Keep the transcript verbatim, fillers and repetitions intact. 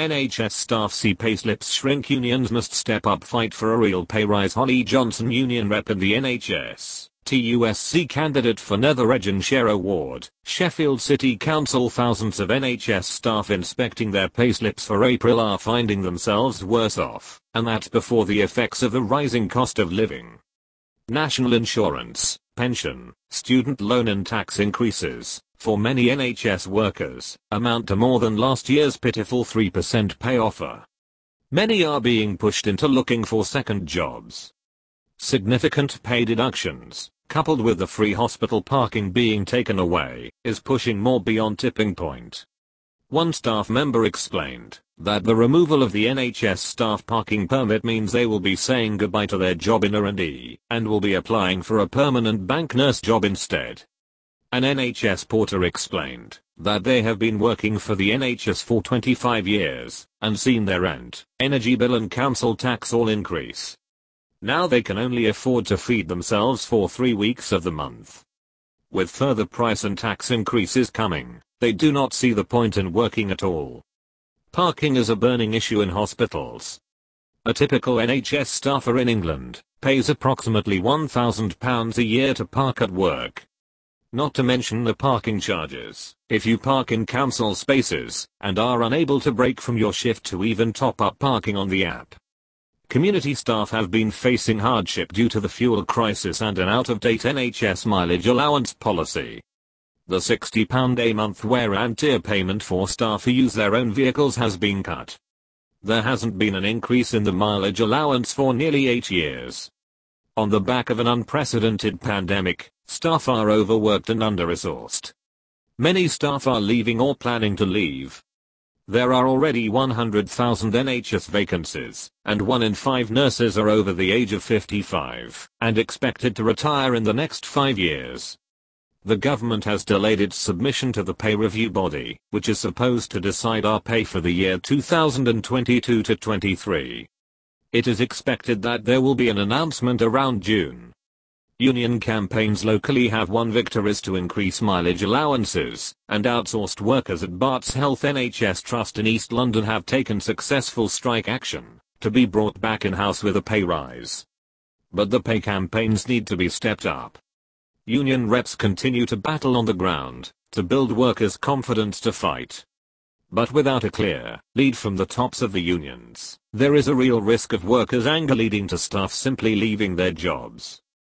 N H S staff see payslips shrink, unions must step up, fight for a real pay rise. Holly Johnson, union rep in the N H S, T U S C candidate for Nether Regenshire Award, Sheffield City Council. Thousands of N H S staff inspecting their payslips for April are finding themselves worse off, and that's before the effects of the rising cost of living. National insurance, pension, student loan and tax increases, for many N H S workers, amount to more than last year's pitiful three percent pay offer. Many are being pushed into looking for second jobs. Significant pay deductions, coupled with the free hospital parking being taken away, is pushing more beyond tipping point. One staff member explained that the removal of the N H S staff parking permit means they will be saying goodbye to their job in R and D and will be applying for a permanent bank nurse job instead. An N H S porter explained that they have been working for the N H S for twenty-five years and seen their rent, energy bill and council tax all increase. Now they can only afford to feed themselves for three weeks of the month. With further price and tax increases coming, they do not see the point in working at all. Parking is a burning issue in hospitals. A typical N H S staffer in England pays approximately one thousand pounds a year to park at work. Not to mention the parking charges, if you park in council spaces and are unable to break from your shift to even top up parking on the app. Community staff have been facing hardship due to the fuel crisis and an out-of-date N H S mileage allowance policy. The sixty pounds a month wear and tear payment for staff who use their own vehicles has been cut. There hasn't been an increase in the mileage allowance for nearly eight years. On the back of an unprecedented pandemic, staff are overworked and under-resourced. Many staff are leaving or planning to leave. There are already one hundred thousand N H S vacancies, and one in five nurses are over the age of fifty-five, and expected to retire in the next five years. The government has delayed its submission to the pay review body, which is supposed to decide our pay for the year two thousand twenty-two to twenty-three. It is expected that there will be an announcement around June. Union campaigns locally have one victories to increase mileage allowances, and outsourced workers at Barts Health N H S Trust in East London have taken successful strike action to be brought back in-house with a pay rise. But the pay campaigns need to be stepped up. Union reps continue to battle on the ground to build workers' confidence to fight. But without a clear lead from the tops of the unions, there is a real risk of workers' anger leading to staff simply leaving their jobs.